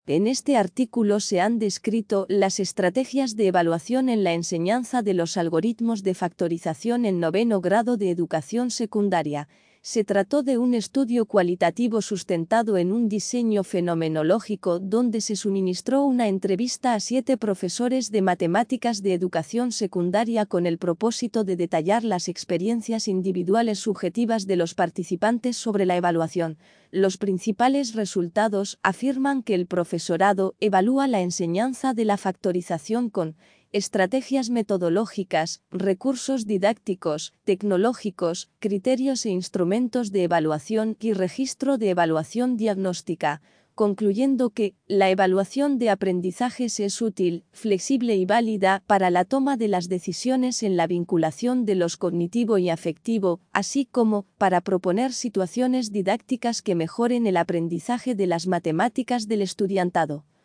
En este artículo se han descrito las estrategias de evaluación en la enseñanza de los algoritmos de factorización en 9º grado de educación secundaria. Se trató de un estudio cualitativo sustentado en un diseño fenomenológico donde se suministró una entrevista a 7 profesores de matemáticas de educación secundaria con el propósito de detallar las experiencias individuales subjetivas de los participantes sobre la evaluación. Los principales resultados afirman que el profesorado evalúa la enseñanza de la factorización con estrategias metodológicas, recursos didácticos, tecnológicos, criterios e instrumentos de evaluación y registro de evaluación diagnóstica, concluyendo que la evaluación de aprendizajes es útil, flexible y válida para la toma de las decisiones en la vinculación de los cognitivo y afectivo, así como para proponer situaciones didácticas que mejoren el aprendizaje de las matemáticas del estudiantado.